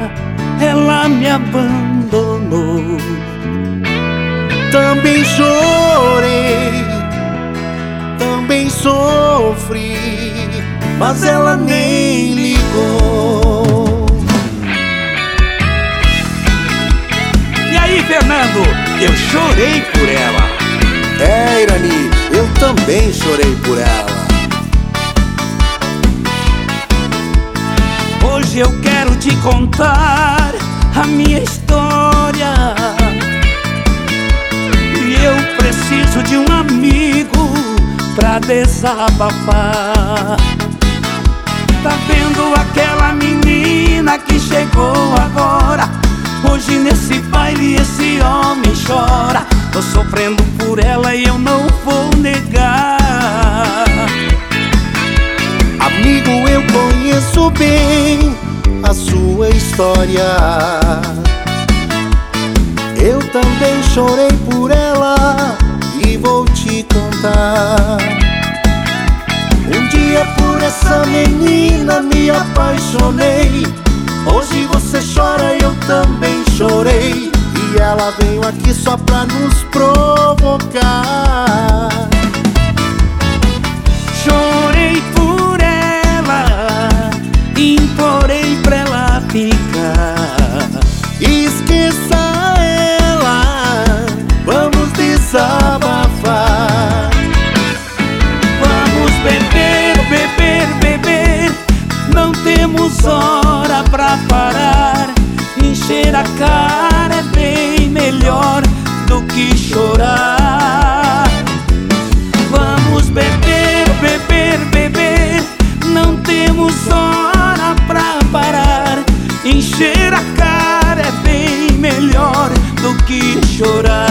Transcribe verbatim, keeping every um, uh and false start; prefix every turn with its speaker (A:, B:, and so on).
A: ela me abandonou.
B: Também chorei, também sofri, mas ela nem ligou.
A: E aí, Fernando, eu chorei por ela.
B: É, Irani, eu também chorei por ela.
A: Hoje eu quero te contar a minha história, e eu preciso de um amigo pra desabafar. Tá vendo aquela menina que chegou agora? Hoje nesse baile esse homem chora. Tô sofrendo por ela e eu não vou negar.
B: Amigo, eu conheço bem a sua história. Eu também chorei por ela e vou te contar. Um dia por essa menina me apaixonei. Hoje você chora, eu também chorei, e ela veio aqui só pra nos provocar.
A: Chorei por ela, implorei pra ela ficar.
B: Esqueça ela, vamos desabafar.
A: Vamos beber, beber, beber, não temos hora pra parar. Encher a cara é bem melhor do que chorar. Vamos beber, beber, beber, não temos hora pra parar. Encher a cara é bem melhor do que chorar.